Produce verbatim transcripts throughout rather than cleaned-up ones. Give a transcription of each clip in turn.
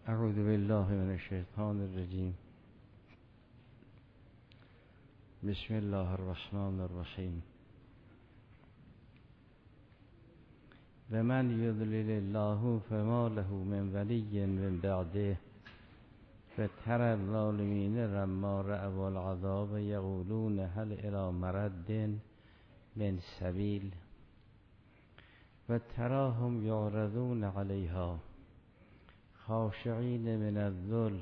اعوذ بالله من الشیطان الرجیم. بسم الله الرحمن الرحیم. و من یضلل الله فما له من ولی من بعده و تری الظالمین لما رأوا العذاب یقولون هل الی مرد من سبیل و تراهم یعرضون علیها خاشعین من الذل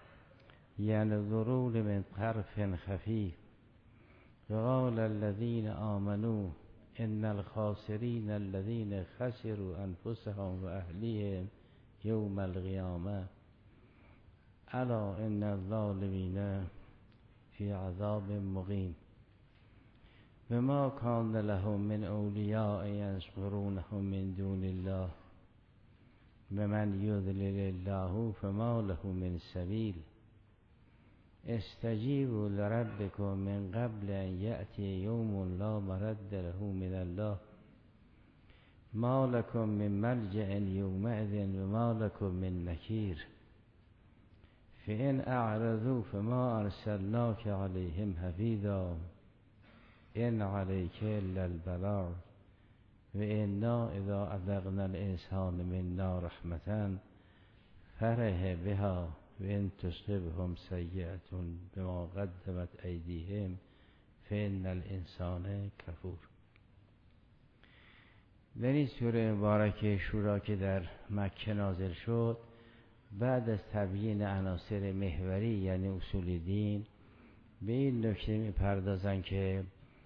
ینظرون من طرف خفی و قال الذین آمنوا ان الخاسرین الذین خسروا انفسهم و اهلیهم یوم القیامه الا ان الظالمین فی عذاب مقیم. و ما کان لهم من اولیاء ینصرونهم من دون الله و من یضلل الله فما له من سبیل. استجیبوا لربکم من قبل ان یأتی یوم لا مرد له من الله ما لکم من ملجأ یومئذ و ما لکم من نکیر. فإن اعرضوا فما ارسلناک علیهم حفیظا ان علیک الا البلاغ و انا اذا اذقنا الانسان منا رحمة فرح بها و ان تصبهم سیئة بما قدمت ایدیهم فان الانسان کفور. در این سوره مبارکه شورا که در مکه نازل شد، بعد از تبیین عناصر محوری یعنی اصول دین، به این نکته می‌پردازند که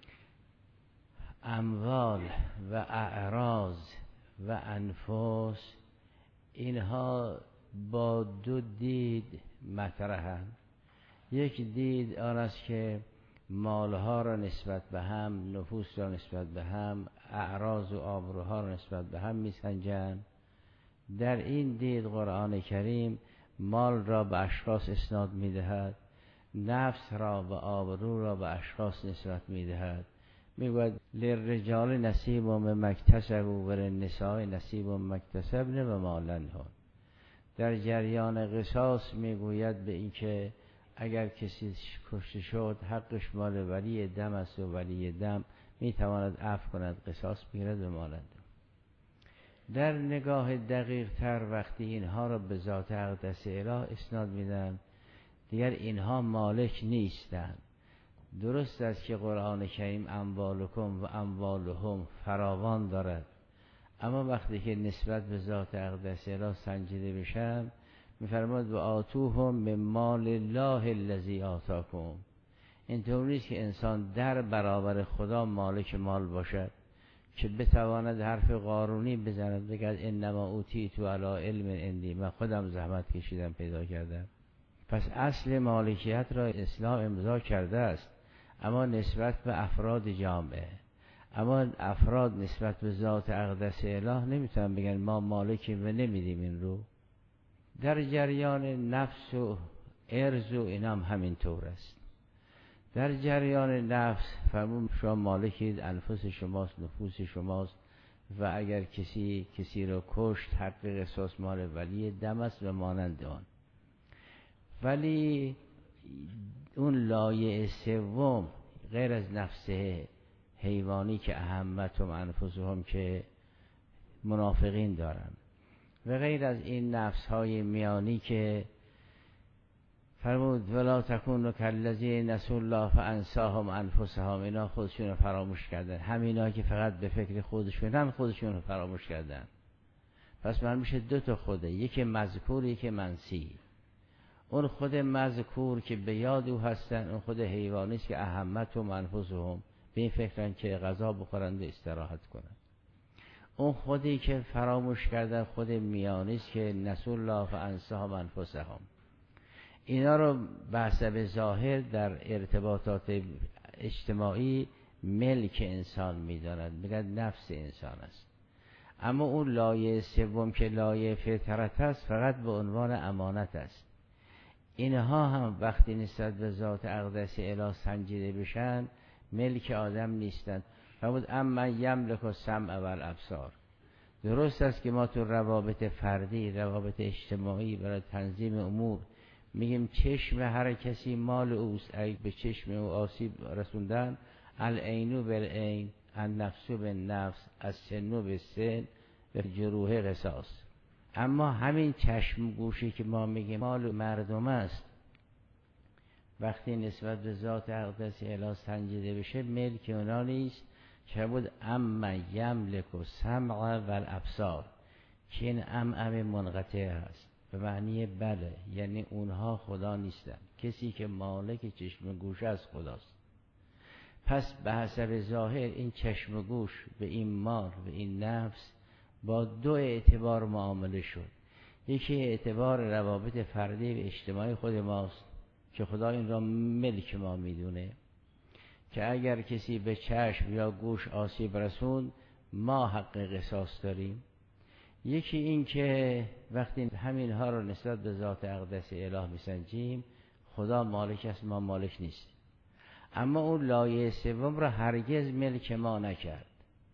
اموال و اعراض و انفس اینها با دو دید مطرحند. یک دید آن است که مالها را نسبت به هم، نفوس را نسبت به هم، اعراض و آبروها را نسبت به هم میسنجند. در این دید قرآن کریم مال را به اشخاص اسناد میدهد، نفس را و آبرو را به اشخاص نسبت میدهد. میگوید للرجال نصیب مما اکتسبوا و للنساء نصیب مما اکتسبن و ما لهن. در جریان قصاص میگوید به اینکه اگر کسی کشته شد حقش مال ولی دم است و ولی دم میتواند عفو کند، قصاص بگیرد و مالند. در نگاه دقیق تر وقتی اینها را به ذات اقدس اله اسناد میدن، دیگر اینها مالک نیستند. درست است که قرآن کریم اموالکم و اموالهم فراوان دارد، اما وقتی که نسبت به ذات اقدس اله سنجیده بشن میفرماد و آتوهم من مال الله الذی آتاکم. اینطور نیست که انسان در برابر خدا مالک مال باشد که بتواند حرف قارونی بزند بگه انما اوتیت علی علم عندی، من خودم زحمت کشیدم پیدا کردم. پس اصل مالکیت را اسلام امضا کرده است، اما نسبت به افراد جامعه. اما افراد نسبت به ذات اقدس اله نمیتونن بگن ما مالکیم و نمیدیم این رو. در جریان نفس و ارز و اینام همین طور است. در جریان نفس فرمون شما مالکید، انفس شماست، نفوس شماست و اگر کسی کسی رو کشت حق قصاص مال ولی دم است و مانند آن. ولی اون لایه سوم غیر از نفس حیوانی که اهمتهم انفسهم که منافقین دارن و غیر از این نفس های میانی که فرمود ولا تکونوا کالذین نسوا الله فانساهم انفسهم، اینا خودشون رو فراموش کردن. همینا که فقط به فکر خودشونن خودشون رو فراموش کردن. پس من میشه دو تا خوده، یکی مذکور یکی منسی. اون خود مذکور که به یاد او هستن اون خود حیوانی است که اهمتهم انفسهم، به این فکرن که غذا بخورند و استراحت کنند. اون خودی که فراموش کردن خود میانی است که نسوا الله فانساهم انفسهم. اینا رو به حسب ظاهر در ارتباطات اجتماعی ملک انسان میدانند، میگن نفس انسان است. اما اون لایه سوم که لایه فطرت است فقط به عنوان امانت است. اینها هم وقتی نسبت به ذات اقدس اله سنجیده بشن ملک آدم نیستند. فرمود اما یملک السمع و الابصار. درست است که ما تو روابط فردی، روابط اجتماعی، برای تنظیم امور میگیم چشم هر کسی مال اوست، اگه به چشم او آسیب رسوندن، العینو بالعین، النفس بالنفس، السن بالسن، به جروح قصاص. اما همین چشم گوشی که ما میگیم مال مردم است، وقتی نسبت به ذات اقدس الهی سنجیده بشه ملک اونا نیست، که بود اما یملک و سمع و الابصار، که این ام ام منقطع هست به معنی بله، یعنی اونها خدا نیستن، کسی که مالک چشم گوش از خداست. پس به حسب ظاهر این چشم گوش به این مال به این نفس با دو اعتبار معامله شد. یکی اعتبار روابط فردی و اجتماعی خود ماست که خدا این را ملک ما میدونه، که اگر کسی به چشم یا گوش آسیب رسوند ما حق قصاص داریم. یکی این که وقتی همین ها رو نسبت به ذات اقدس اله میسنجیم، خدا مالک است، ما مالک نیست. اما اون لایه سوم رو هرگز ملک ما نکرد.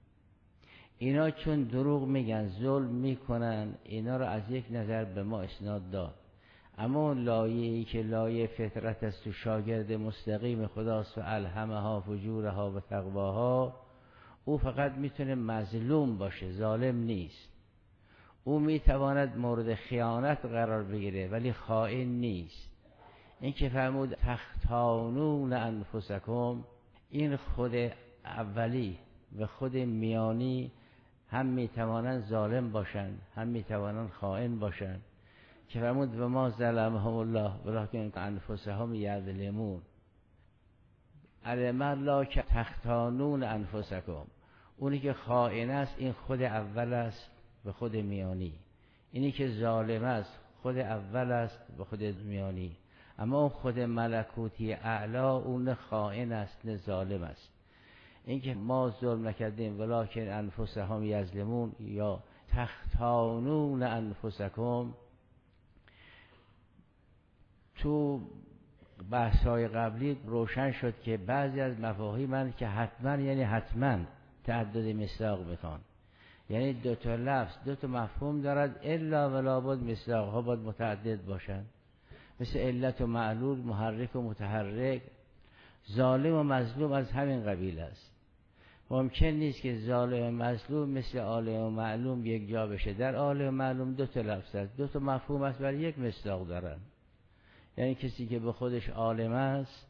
اینا چون دروغ میگن، ظلم میکنن، اینا رو از یک نظر به ما اسناد داد. اما اون لایه‌ای که لایه فطرت است و شاگرد مستقیم خداست و الهمها فجورها و تقواها، او فقط میتونه مظلوم باشه، ظالم نیست. او میتواند مورد خیانت قرار بگیره ولی خائن نیست. این که فرمود تختانون انفسکم، این خود اولی و خود میانی هم میتوانند ظالم باشند، هم میتوانند خائن باشند، که فرمود و ما ظلمهم الله ولکن انفسهم یظلمون. علم الله که تختانون انفسکم، اونی که خائن است این خود اول است و خود میانی، اینی که ظالم است خود اول است و خود میانی. اما اون خود ملکوتی اعلا اون خائن است نه ظالم است. این که ما ظلم نکردیم ولکن انفسهم یظلمون یا تختانون انفسکم، تو بحث‌های قبلی روشن شد که بعضی از مفاهیم من که حتما یعنی حتما تعدد مصداق میخوان، یعنی دو تا لفظ دو تا مفهوم دارد، الا ولا بد مصداق ها باید متعدد باشن، مثل علت و معلول، محرک و متحرک. ظالم و مظلوم از همین قبیل است. ممکن نیست که ظالم و مظلوم مثل عالم و معلوم یک جا بشه. در عالم و معلوم دو تا لفظ است، دو تا مفهوم است، ولی یک مصداق دارن. یعنی کسی که به خودش عالم است،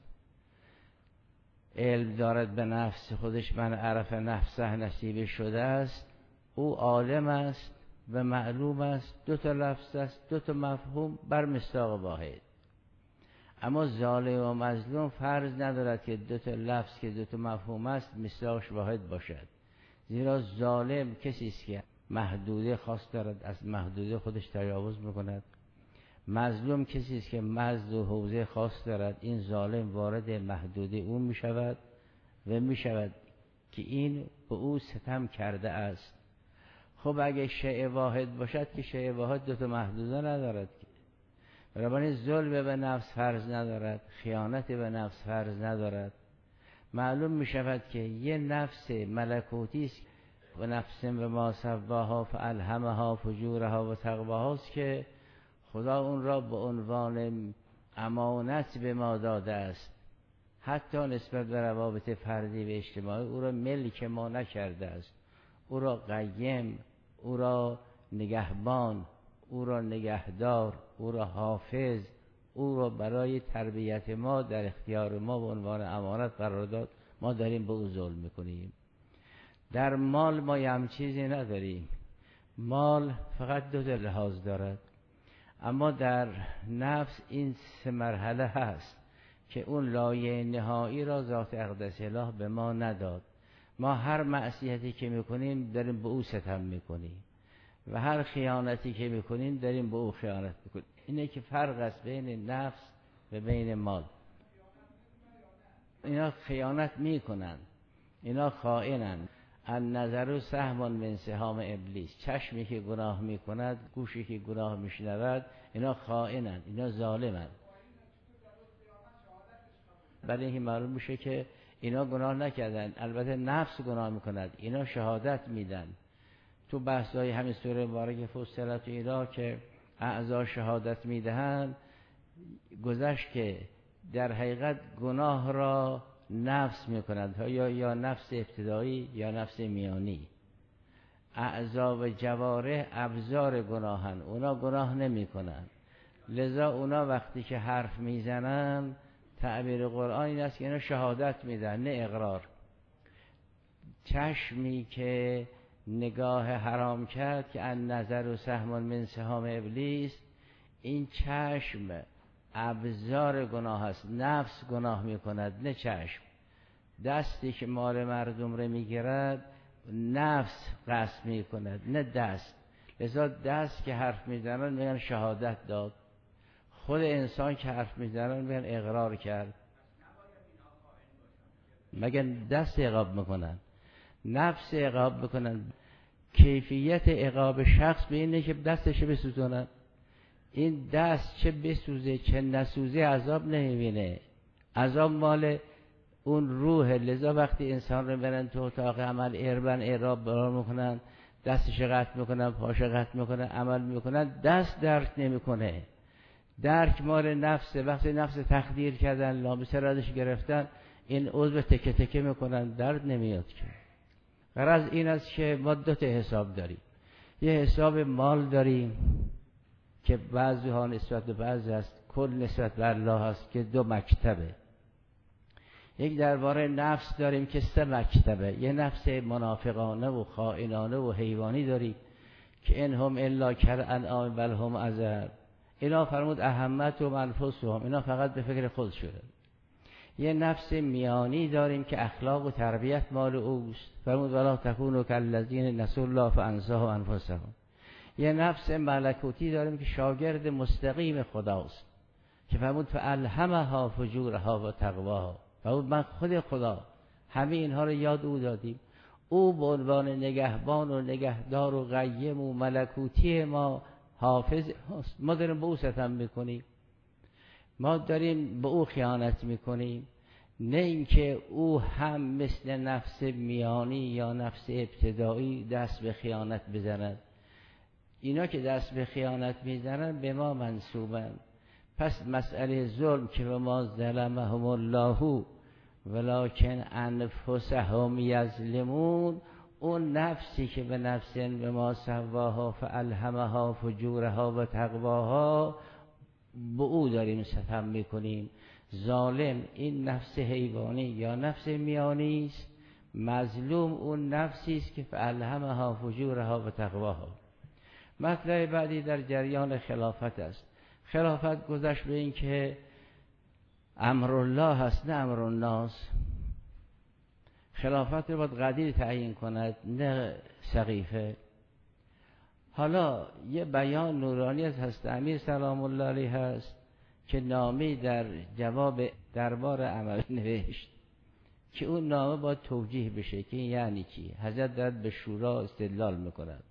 علم دارد به نفس خودش، من عرف نفسه نصیب شده است، او عالم است و معلوم است، دو تا لفظ است، دو تا مفهوم بر مصداق واحد. اما ظالم و مظلوم فرض ندارد که دو تا لفظ که دو تا مفهوم است مصداقش واحد باشد، زیرا ظالم کسی است که محدوده خاص دارد، از محدوده خودش تجاوز میکند. مظلوم کسی است که مزد و حوزه خاص دارد، این ظالم وارد محدوده اون می شود و می شود که این به او ستم کرده است. خب اگه شیء واحد باشد که شیء واحد دو تا محدوده ندارد، بنابراین ظلم به نفس فرض ندارد، خیانت به نفس فرض ندارد. معلوم می شود که یه نفس ملکوتی است و نفس به ما سواها فالهمها فجورها و تقواها است که خدا اون را به عنوان امانت به ما داده است. حتی نسبت به روابط فردی و اجتماعی او را ملک ما نکرده است. او را قیم، او را نگهبان، او را نگهدار، او را حافظ، او را برای تربیت ما در اختیار ما به عنوان امانت قرار داد. ما داریم به او ظلم میکنیم. در مال ما هم چیزی نداریم. مال فقط دو تا لحاظ دارد. اما در نفس این سه مرحله هست که اون لایه نهایی را ذات اقدس اله به ما نداد. ما هر معصیتی که میکنیم داریم به او ستم میکنیم و هر خیانتی که میکنیم داریم به او خیانت میکنیم. اینه که فرق است بین نفس و بین مال. اینا خیانت میکنن، اینا خائنن. النظر سهم من سهام ابلیس، چشمی که گناه میکند، گوشی که گناه میشنود، اینا خائنن، اینا ظالمن. برای اینکه معلوم میشه که اینا گناه نکردن، البته نفس گناه میکند، اینا شهادت میدن. تو بحث‌های همین سوره مبارکه فصلت و اینا که اعضا شهادت میدهند گذشت که در حقیقت گناه را نفس میکنند یا یا نفس ابتدایی یا نفس میانی. اعضا و جوارح ابزار گناهن، اونا گناه نمیکنن. لذا اونا وقتی که حرف میزنن تعبیر قرآن این است که اینا شهادت میدن نه اقرار. چشمی که نگاه حرام کرد که ان نظر و سهم من سهام ابلیس، این چشم ابزار گناه است، نفس گناه میکند نه چشم. دستی که مال مردم رو میگیرد نفس قصد میکند نه دست. لذا دست که حرف میزنن میگن شهادت داد، خود انسان که حرف میزنن میگن اقرار کرد. مگن دست عقاب میکنن، نفس عقاب میکنن. کیفیت عقاب شخص به اینه که دستش بسوزونن. این دست چه بسوزه چه نسوزه عذاب نمیبینه، عذاب مال اون روح. لذا وقتی انسان رو برن تو اتاق عمل اربن اعراب برار میکنن، دستش قطع میکنن، پاش قطع میکنن، عمل میکنن، دست درک نمیکنه. درک مال نفسه. وقتی نفس تخدیر کردن، لامسه ردش گرفتن، این عضو تکه تکه میکنن، درد نمیاد که. غرض این است که ما دو تا حساب داریم. یه حساب مال داریم که بعضی ها نسبت به بعضی است، کل نسبت به الله است که دو مکتبه. یک درباره نفس داریم که سه مکتبه. یه نفس منافقانه و خائنانه و حیوانی داریم که ان هم الا کالانعام بل هم اضل. اینا فرمود اهمت و انفسهم، اینا فقط به فکر خود شدن. یه نفس میانی داریم که اخلاق و تربیت مال اوست، فرمود ولا تکونوا کالذین نسوا الله فانساهم انفسهم. یه نفس ملکوتی داریم که شاگرد مستقیم خداست که فرمود فالهمها فجورها و تقواها. فرمود من خود خدا همه اینها رو یاد او دادیم. او به عنوان نگهبان و نگهدار و قیم و ملکوتی ما حافظ هست. ما داریم به او ستم میکنیم، ما داریم به او خیانت میکنیم، نه اینکه او هم مثل نفس میانی یا نفس ابتدایی دست به خیانت بزند. اینا که دست به خیانت میزنن به ما منسوبن. پس مسئله ظلم که به ما ظلمهم الله ولکن انفسهم یظلمون، اون نفسی که به نفس به ما سواها فالهمها فجورها و تقواها، به او داریم ستم میکنیم. ظالم این نفس حیوانی یا نفس میانی است، مظلوم اون نفسی است که فالهمها فجورها و تقواها. مطلب بعدی در جریان خلافت است. خلافت گذشت به این که امر الله هست نه امر الناس. خلافت رو باید قدیر تعیین کند نه سقیفه. حالا یه بیان نورانی از حضرت امیر سلام الله علیه هست که نامه در جواب دربار اموی نوشت که اون نامه باید توجیه بشه که یعنی چی. حضرت دارد به شورا استدلال میکند.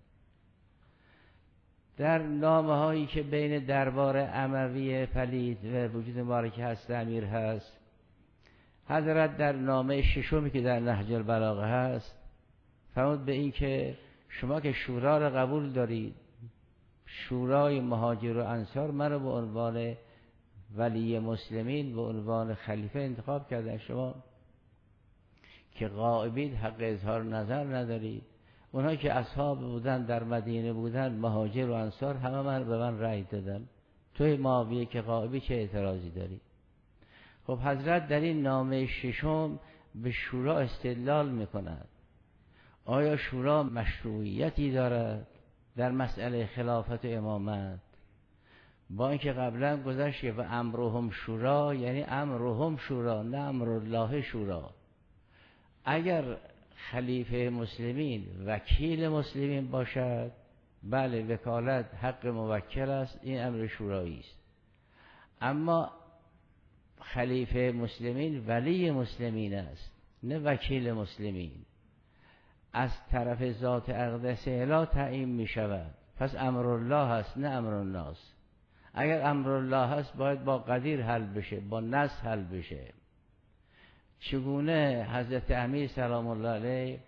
در نامه هایی که بین دربار اموی پلید و وجود مبارک حضرت امیر هست، حضرت در نامه ششمی که در نهج البلاغه هست فرمود به این که شما که شورا را قبول دارید، شورای مهاجر و انصار من رو به عنوان ولی مسلمین به عنوان خلیفه انتخاب کردن، شما که غائبید حق اظهار نظر ندارید. اونها که اصحاب بودن در مدینه بودن مهاجر و انصار همه من به من رأی دادن، توی معاویه که غائبی چه اعتراضی داری؟ خب حضرت در این نامه ششم به شورا استدلال میکند. آیا شورا مشروعیتی دارد در مسئله خلافت و امامت؟ با اینکه قبلا گذشت و امرهم شورا، یعنی امرهم شورا نه امر الله شورا. اگر خلیفه مسلمین وکیل مسلمین باشد، بله وکالت حق موکل است، این امر شورایی است. اما خلیفه مسلمین ولی مسلمین است نه وکیل مسلمین، از طرف ذات اقدس اله تعیین می شود. پس امر الله است نه امر الناس. اگر امر الله هست باید با قدیر حل بشه، با نص حل بشه. چگونه حضرت امیر سلام الله علیه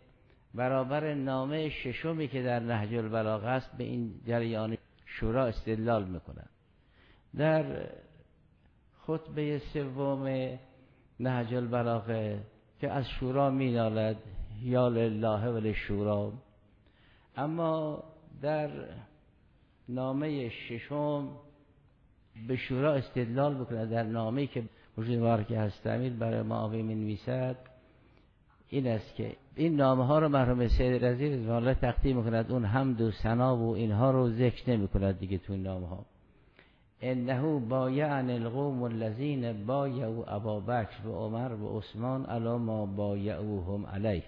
برابر نامه ششمی که در نهج البلاغه است به این جریان شورا استدلال میکنند. در خطبه سوم نهج البلاغه که از شورا مینالد یا لله وللشورا، اما در نامه ششم به شورا استدلال بکنه. در نامه‌ای که مرشد مبارک هستمیر برای معاویه می‌نویسد این است که این نامه ها رو مرحوم سید رضی رضوان الله تقدیم می‌کند، اون حمد و ثنا و اینها رو ذکر نمی‌کند دیگه تو این نامه ها. انه بایعن القوم الذین بایعوا ابابکر و عمر و عثمان علی ما بایعوهم علیه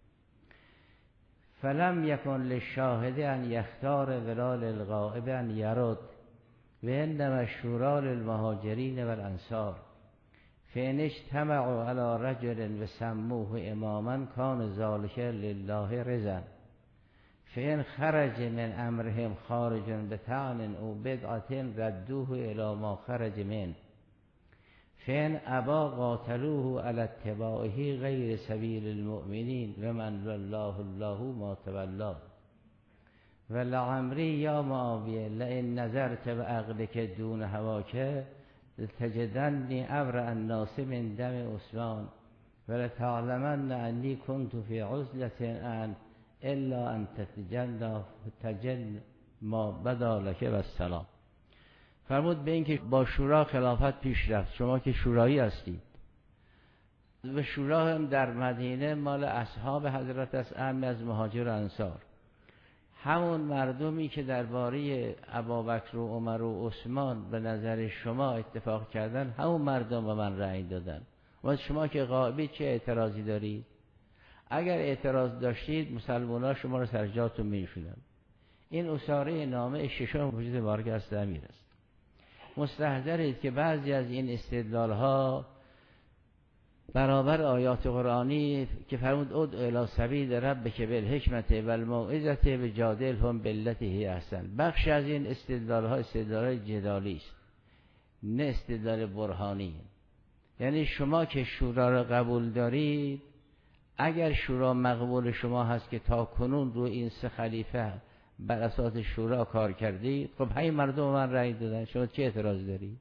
فلم یکن للشاهد ان یختار ولال الغائب ان یرد و انما الشورى للمهاجرین و الانصار فان اجتمعوا علی رجل و سموه اماما کان ذلک لله رضا فان خرج من امرهم خارج بطعن او بدعة ردوه الی ما خرج من فان ابا قاتلوه علی اتباعه غیر سبیل المؤمنین و من والله الله ما تولا و لعمری یا معاویه لئن نظرت بعقلک دون هواک تجدنی ابرأ الناس من دم عثمان و لتعلمن انی کنت فی عزلة ان الا ان تتجلى تجل ما بدا لک و السلام. فرمود به این که با شورا خلافت پیش رفت، شما که شورایی هستید. و شورا هم در مدینه مال اصحاب حضرت است، اهم از مهاجر و انصار، همون مردمی که درباره ابابکر و عمر و عثمان به نظر شما اتفاق کردن، همون مردم به من رأی دادن. و شما که غائبی چه اعتراضی دارید؟ اگر اعتراض داشتید مسلمان‌ها شما رو سر جاتون می‌نشوندن. این اساره نامه ششم مرشد مبارک هستمیر است. مستحضرید که بعضی از این استدلال‌ها برابر آیات قرآنی که فرمود ادع الی سبیل ربک بالحکمت و الموعظة و جادلهم بالتي هی احسن، بخش از این استدلال‌ها استدلال جدالی است، نه استدلال برهانی. یعنی شما که شورا را قبول دارید، اگر شورا مقبول شما هست که تا کنون رو این سه خلیفه بر اساس شورا کار کردید، خب همین مردم من رأی دادن، شما چه اعتراض دارید؟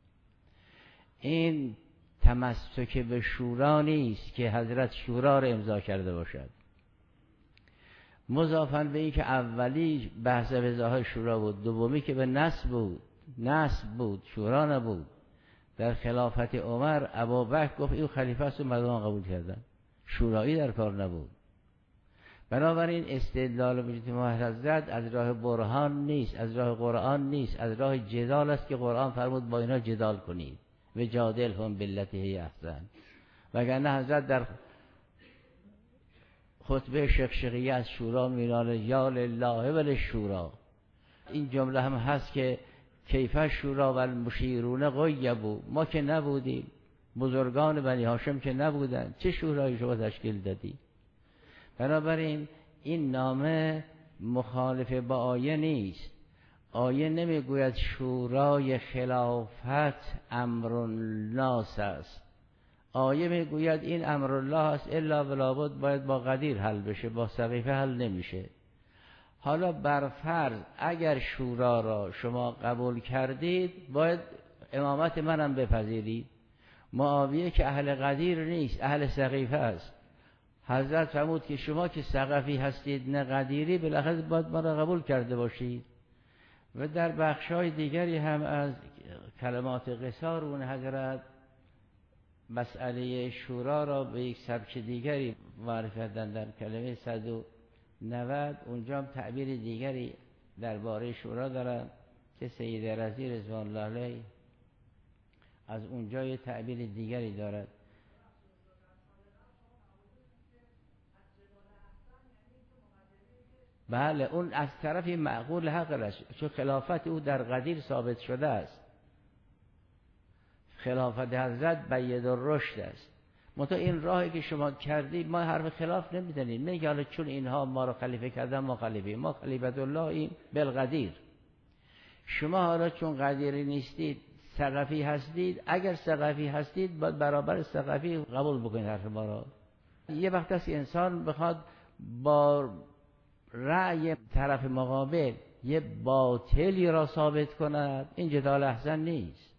این تمسک به شورا نیست که حضرت شورا را امضا کرده باشد. مضافاً به این که اولی بحث وضاحت شورا بود، دومی که به نصب بود، نصب بود، شورا نبود. در خلافت عمر ابوبکر گفت این خلیفه است و مردم قبول کردن، شورایی در کار نبود. بنابراین استدلال وجود حضرت از راه برهان نیست، از راه قرآن نیست، از راه جدال است که قرآن فرمود با اینا جدال کنید و جادلهم بالتي هی احسن. وگرنه حضرت در خطبه شقشقیه از شورا میرانه یا لله وللشورا. این جمله هم هست که کیف شورا و المشیرون غیبوا، ما که نبودیم، بزرگان بنی هاشم که نبودن، چه شورایی شما تشکیل دادی؟ بنابراین این نامه مخالف با آیه نیست. آیه نمیگوید شورای خلافت امر الناس است، آیه میگوید این امر الله است، الا ولابد باید با قدیر حل بشه، با سقیفه حل نمیشه. حالا بر فرض اگر شورا را شما قبول کردید، باید امامت منم بپذیرید. معاویه که اهل قدیر نیست، اهل سقیفه است. حضرت فرمود که شما که سقفی هستید نه قدیری، بالاخره باید ما را قبول کرده باشید. و در بخشای دیگری هم از کلمات قصار اون حضرت مسئله شورا را به یک سبک دیگری معرفی کردن. در کلمه صد و نود اونجا هم تعبیر دیگری درباره شورا دارن که سید رضی رضوان الله علیه از اونجا یه تعبیر دیگری دارد. بله، اون از طرفی معقول حق است، چون خلافت او در قدیر ثابت شده است. خلافت حضرت بید الرشد است. منتها این راهی که شما کردید ما حرف خلاف نمیدنیم، نگه حالا چون اینها ما رو خلیفه کردن ما خلیفه، ما خلیفت الله این بالقدیر. شما حالا چون قدیری نیستید سقفی هستید، اگر سقفی هستید باید برابر سقفی قبول بکنید حرف ما را. یه وقت است انسان بخواد با رأی طرف مقابل یه باطلی را ثابت کند، این جدال احسن نیست.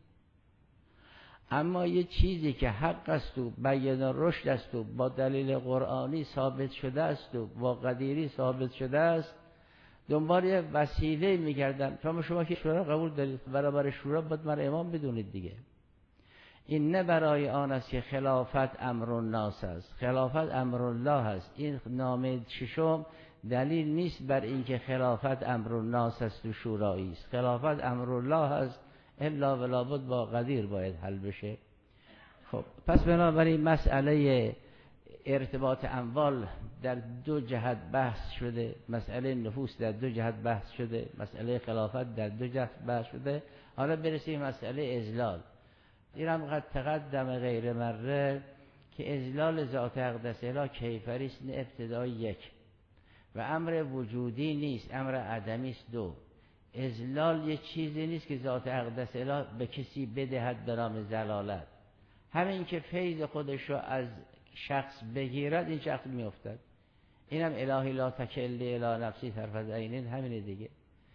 اما یه چیزی که حق است و بیان رشد است و با دلیل قرآنی ثابت شده است و با قدیری ثابت شده است، دنبال یه وسیله میگردن. شما شما که شورا قبول دارید، برابر شورا باید من امام بدونید دیگه. این نه برای آن است که خلافت امر الناس است، خلافت امر الله است. این نامه ششم دلیل نیست بر اینکه خلافت امر الناس است و شورایی است. خلافت امر الله است، الا ولا بد با قدیر باید حل بشه. خب پس بنابراین مسئله ارتباط اموال در دو جهت بحث شده، مسئله نفوس در دو جهت بحث شده، مسئله خلافت در دو جهت بحث شده. حالا برسیم مسئله اذلال. اینم قد تقدم غیر مره که اذلال ذات اقدس اله کیفری است. ابتدای یک و امر وجودی نیست، امر عدمی است. دو، اذلال یه چیزی نیست که ذات اقدس اله به کسی بدهد به نام زلالت. همین که فیض خودش رو از شخص بگیرد این شخص میافتد. اینم الهی لا تکلی الی نفسی طرفت عینین، همینه دیگه.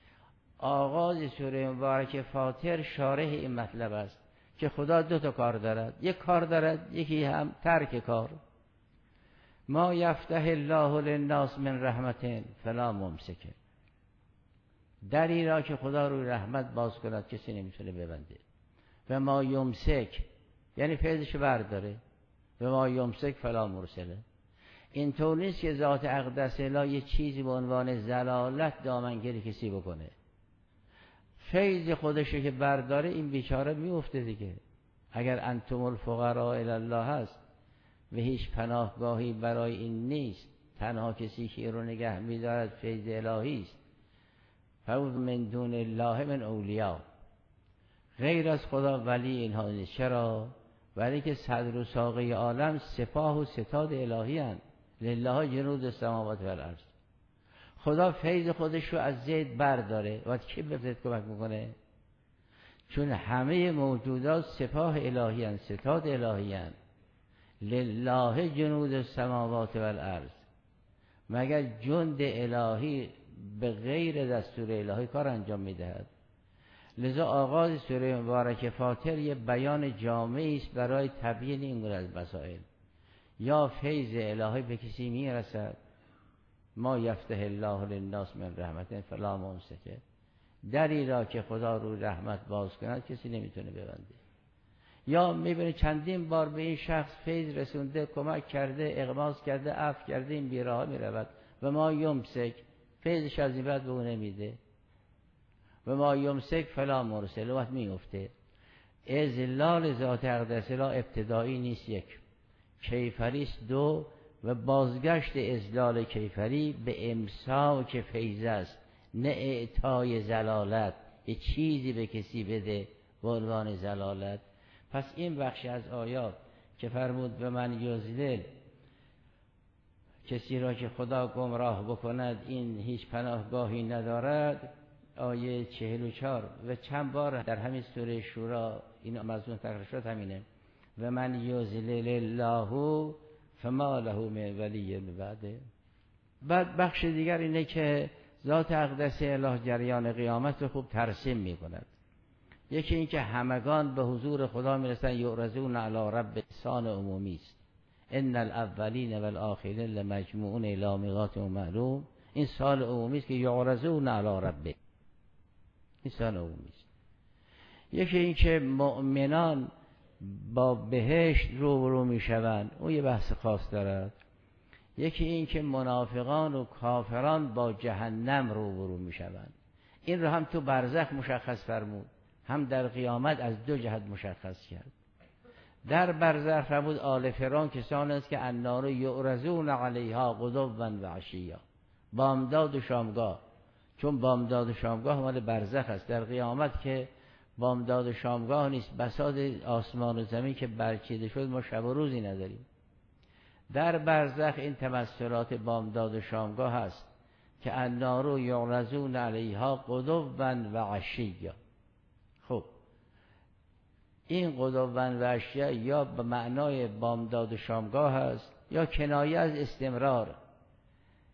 آغاز سوره مبارک فاطر شارح این مطلب است که خدا دو تا کار دارد، یک کار دارد یکی هم ترک کار. ما یفتح الله للناس من رحمت فلا ممسک، دری را که خدا روی رحمت باز کند کسی نمیتونه ببنده. و ما یمسک یعنی فیضش برداره، و ما یمسک فلا مرسله. این طور نیست که ذات اقدس اله یه چیزی به عنوان زلالت دامنگیری کسی بکنه. فیض خودشه که برداره این بیچاره میفته دیگه. اگر انتم الفقراء الی الله هست و هیچ پناهگاهی برای این نیست، تنها کسی که این رو نگه میدارد فیض الهی است. فاوذ من دون الله من اولیاء، غیر از خدا ولی اینها نیست. چرا؟ ولی که صدر و ساقه عالم سپاه و ستاد الهی هستند. لله جنود السماوات و الارض. خدا فیض خودش رو از زید برداره و کی به زید کمک میکنه؟ چون همه موجودات سپاه الهی هستند، ستاد الهی هستند. لله جنود السماوات و الارض. مگر جند الهی به غیر دستور الهی کار انجام میدهد؟ لذا آغاز سوره مبارک فاطر یه بیان جامعی است برای تبیین این گونه از مسائل. یا فیض الهی به کسی میرسد، ما یفتح الله للناس من رحمت فلا ممسک، دری را که خدا روی رحمت باز کند کسی نمیتونه ببنده. یا میبینه چندین بار به این شخص فیض رسونده، کمک کرده، اغماس کرده، عفو کرده، این بیراه میرود. و ما یمسک، فیضش از این بعد به اون نمیده. و ما یمسک فلا مرسل، وقت میفته. اذلال ذات اقدس اله ابتدایی نیست، یک کیفریست. دو، و بازگشت اذلال کیفری به امساک فیض است، نه اعطای زلالت، یه چیزی به کسی بده به عنوان زلالت. پس این بخش از آیات که فرمود به من یضلل، کسی را که خدا گمراه بکند این هیچ پناهگاهی ندارد، آیه چهل و چهار و چند بار در همین سوره شورا این مضمون تکرار شد، همینه. و من یضلل الله فما له من ولی من بعده. بعد بخش دیگر اینه که ذات اقدس اله جریان قیامت رو خوب ترسیم می کند. یکی این که همگان به حضور خدا میرسن، یعرضون علی رب، سان عمومی است. ان الاولین والآخرین لمجموعون الی میقات معلوم، این سال عمومی است که یعرضون علی رب، این سال عمومی است. یکی این که مؤمنان با بهشت روبرو میشوند، اون یه بحث خاص دارد. یکی این که منافقان و کافران با جهنم روبرو میشوند، این رو هم تو برزخ مشخص فرمود، هم در قیامت از دو جهت مشخص کرد. در برزخ فرمود آل فرعون کسانی است که النار یعرضون علیها غدوا و عشیا، بامداد و شامگاه. چون بامداد و شامگاه مال برزخ است. در قیامت که بامداد و شامگاه نیست، بساط آسمان و زمین که برچیده شد، ما شب و روزی نداریم. در برزخ این تمثلات بامداد و شامگاه هست که النار یعرضون علیها غدوا و عشیا. خب این غدوا و عشیا یا به معنای بامداد و شامگاه هست یا کنایه از استمرار.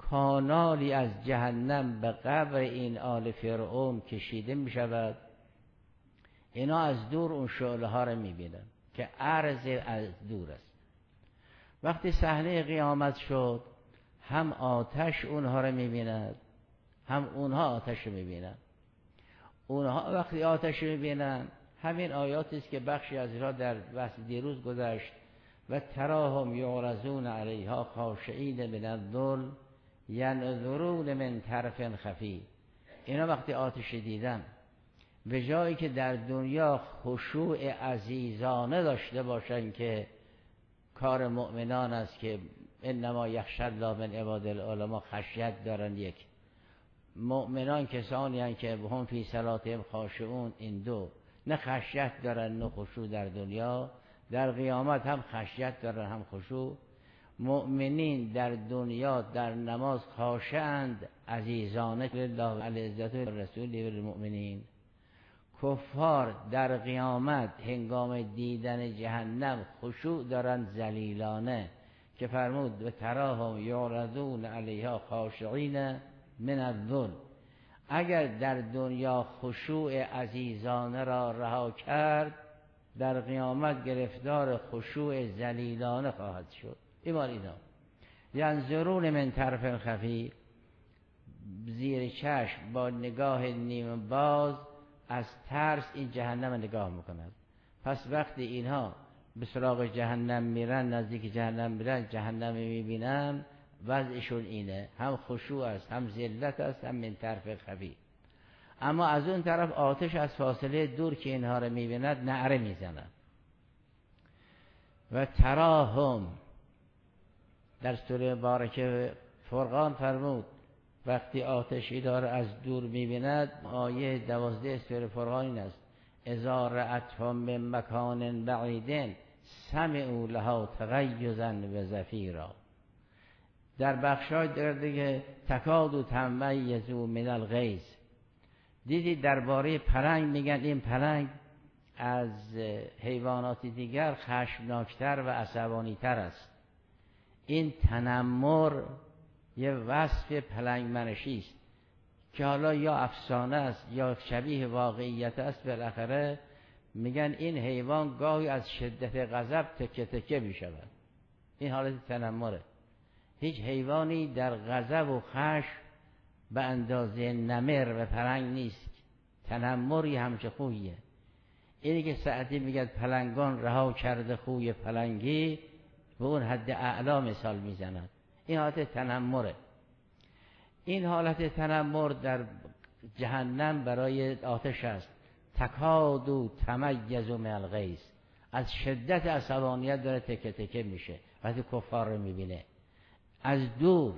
کانالی از جهنم به قبر این آل فرعون کشیده می شود. اینا از دور اون شعله ها رو می بینن که عرض از دور است. وقتی صحنه قیامت شد هم آتش اونها رو می بیند هم اونها آتش رو می بینن. اونها وقتی آتش رو می بینن، همین آیاتی است که بخشی از اینها در بحث دیروز گذشت، و تراهم یعرضون علیها خاشعین من الذل ینظرون من طرف خفی. اینا وقتی آتش دیدن، به جایی که در دنیا خشوع عزیزانه داشته باشن که کار مؤمنان است که انما یخشی الله من عباد العلماء، خشیت دارن، یک مؤمنان کسانی هستند که هم فی صلاتهم خاشعون، این دو نه خشیت دارن نه خشوع در دنیا، در قیامت هم خشیت دارن هم خشوع. مؤمنین در دنیا در نماز خاشعند عزیزانه لله العزت رسول المؤمنین. کفار در قیامت هنگام دیدن جهنم خشوع دارن ذلیلانه، که فرمود و تراهم یعرضون علیها خاشعین من الذل. اگر در دنیا خشوع عزیزانه را رها کرد، در قیامت گرفتار خشوع ذلیلانه خواهد شد. ایمان اینا ینظرون من طرف خفی، زیر چشم با نگاه نیم باز از ترس این جهنم نگاه میکنند. پس وقتی اینها به سراغ جهنم میرن، نزدیک جهنم میرن، جهنم میبینن، وضعشون اینه، هم خشوع است هم ذلت است هم من طرف خفی. اما از اون طرف آتش از فاصله دور که اینها رو میبیند نعره میزند. و تراهم در سوره مبارکه فرقان فرمود وقتی آتشی داره از دور میبیند، آیه دوازده سوره فرقان این است: اذا رأتهم من مکان بعید سمعوا لها تغیظا و زفیرا. در بخشای دیگر دیگه تکاد تمیز من الغیظ. دیدید درباره پلنگ میگن این پلنگ از حیوانات دیگر خشمناکتر و عصبانیتر است. این تنمر یه وصف پلنگ منشی است که حالا یا افسانه است یا شبیه واقعیت است. بالاخره میگن این حیوان گاهی از شدت غضب تکه تکه میشود. این حالت تنمره. هیچ حیوانی در غضب و خشم به اندازه نمر و پلنگ نیست. تنمری همچه خویه. اینی که سعدی میگه پلنگان رها کرده خوی پلنگی، به اون حد اعلا مثال میزند. این حالت تنمره. این حالت تنمر در جهنم برای آتش است. تکادو تمیز من الغیظ، از شدت عصبانیت داره تکه تکه میشه وقتی کفار رو میبینه از دور.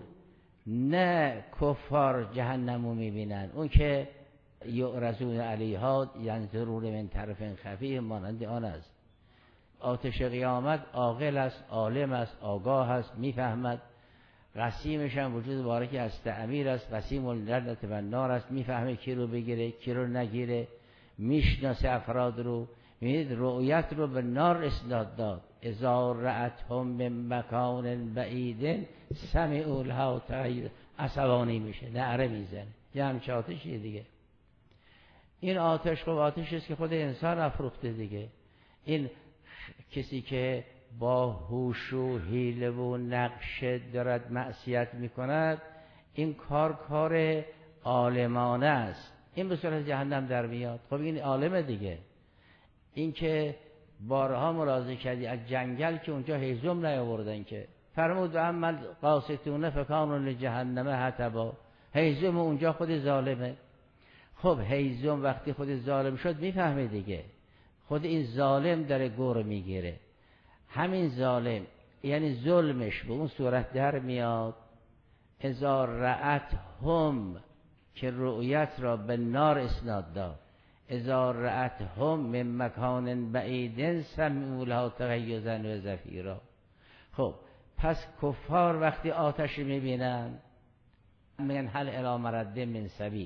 نه کفار جهنمو میبینن، اون که یعرضون علیها ینظرون من طرف خفی مانند آن است. آتش قیامت عاقل است، عالم است، آگاه است، میفهمد. قسیمش هم وجود بارکی از تعمیر است، قسیم الجنة و النار است، میفهمه کی رو بگیره کی رو نگیره، میشناسه افراد رو. می‌بینید رؤیت رو به نار اسناد داد. اذا رأتهم من مکان بعید سمعوا لها تغیظا، عصبانی میشه، نعره میزنه. یه همچه آتشی دیگه. این آتش خب آتشی است که خود انسان افروخته دیگه. این کسی که با هوش و حیله و نقشه دارد معصیت میکند، این کار کار عالمانه است. این به صورت جهنم در میاد. خب این عالمه دیگه. این که بارها ملاحظه کردی از جنگل که اونجا هیزم نیاوردن که فرمود و اما قاسطون فکانوا لجهنم حطبا. هیزم اونجا خود ظالمه. خب هیزم وقتی خود ظالم شد میفهمه دیگه، خود این ظالم داره گور میگیره. همین ظالم یعنی ظلمش به اون صورت در میاد. اذا رأتهم که رؤیت را به نار اسناد داد. اذا رأتهم من مکان بعید سمعوا لها تغیظا و زفیرا. خب پس کفار وقتی آتش میبینن میگن هل الی مرد من سبیل.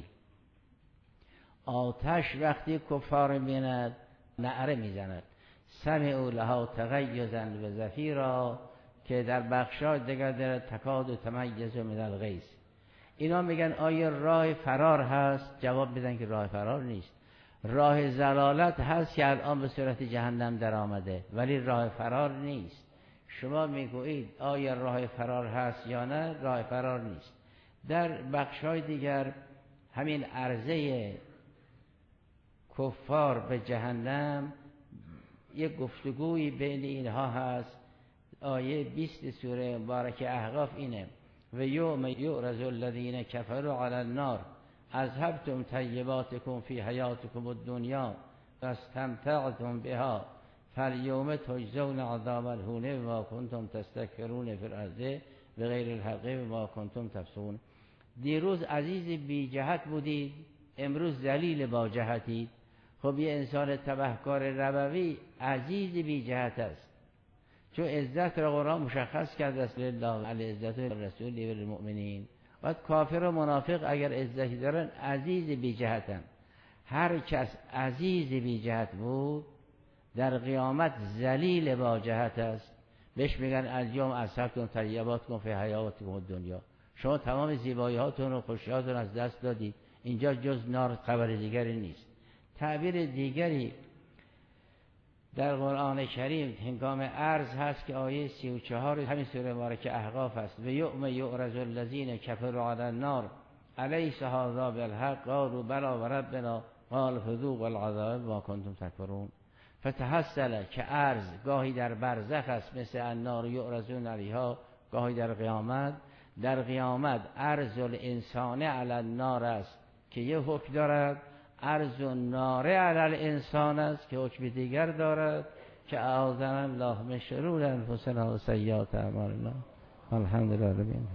آتش وقتی کفار میبیند نعره میزند. سمعوا لها تغیظا و زفیرا، که در بخشای دیگر در تکاد و تمیز من الغیظ. اینا میگن آیا راه فرار هست؟ جواب بدن که راه فرار نیست. راه زلالت هست که الان به صورت جهنم در آمده، ولی راه فرار نیست. شما میگویید آیا راه فرار هست یا نه؟ راه فرار نیست. در بخش‌های دیگر همین عرضه کفار به جهنم یک گفتگوی بین اینها هست. آیه بیست سوره مبارکه احقاف اینه: و یوم یعرض الذین کفروا علی النار اذهبتم طیباتکم فی حیاتکم الدنیا واستمتعتم بها فالیوم تجزون عذاب الهون بما کنتم تستکبرون فی الارض بغیر الحق بما کنتم تفسقون. دیروز عزیز بی جهت بودید، امروز ذلیل با جهتید. خب یه انسان تبهکار ربوی عزیز بی جهت است، چون عزت را قرآن مشخص کرده است: لله العزت والرسول والمؤمنین. بعد کافر و منافق اگر عزتی دارن عزیز بی جهتن. هر کس عزیز بی جهت بود در قیامت ذلیل با جهت است. بهش میگن الیوم اذهبتم طیباتکم فی حیاتکم الدنیا. شما تمام زیبایی هاتون و خوشی هاتون از دست دادید، اینجا جز نار خبر دیگری نیست. تعبیر دیگری در قرآن کریم هنگام عرض هست که آیه سی و چهار همین سوره مبارکه احقاف است: و یوم یعرض الذین کفروا علی النار الیس هذا بالحق قالوا بلی و ربنا قال فذوقوا العذاب بما کنتم تکفرون. فتحصل که عرض گاهی در برزخ است مثل النار یعرضون علیها، گاهی در قیامت. در قیامت عرض الانسان علی النار است که یه حکم دارد، عرض النار علی الانسان است که حکم دیگر دارد، که اعاذنا الله من شرور انفسنا و سیئات اعمالنا. الحمدلله رب العالمین.